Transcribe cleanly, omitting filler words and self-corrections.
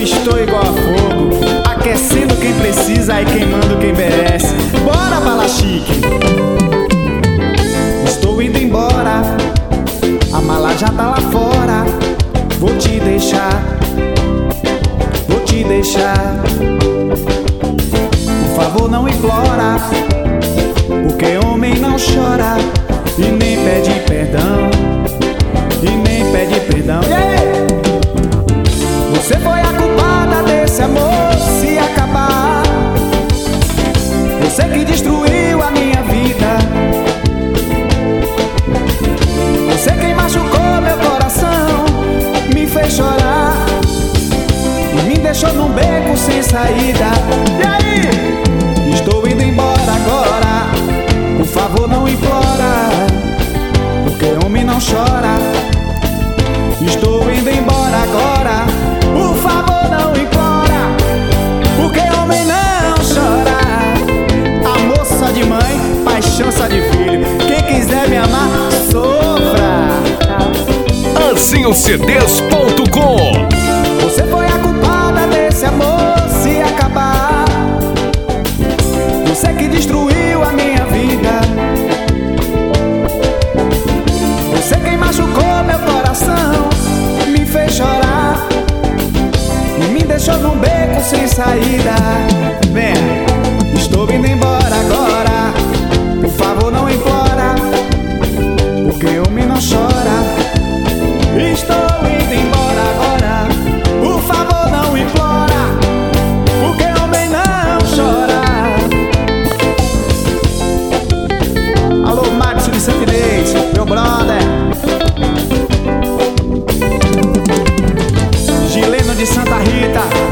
estou igual a fogo, aquecendo quem precisa e queimando quem merece. Bora, bala chique! Estou indo embora, a mala já tá lá fora. Vou te deixar, vou te deixar. Por favor, não implora, porque homem não chora e nem pede perdão, e nem pede perdão. Yeah! Você foi a culpada desse amor se acabar. Você que destruiu a minha vida. Você quem machucou meu coração, me fez chorar e me deixou num beco sem saída. E aí? Estou indo embora agora. Por favor, não implora, porque homem não chora. Estou indo embora agora. Por favor, não implora, porque homem não chora. Amor só de mãe, paixão só de filho. Quem quiser me amar, sofra. AssimCDs.com. Você foi a culpada desse amor se acabar. Você que destruiu a minha vida. Você quem machucou meu coração, me fez chorar e me deixou num beco sem saída. Venha, estou indo embora agora. Por favor, não implora, porque homem não chora. Estou indo embora agora. Por favor, não implora, porque homem não chora. Alô, Márcio de Santinês, meu brother. Gileno de Santa Rita.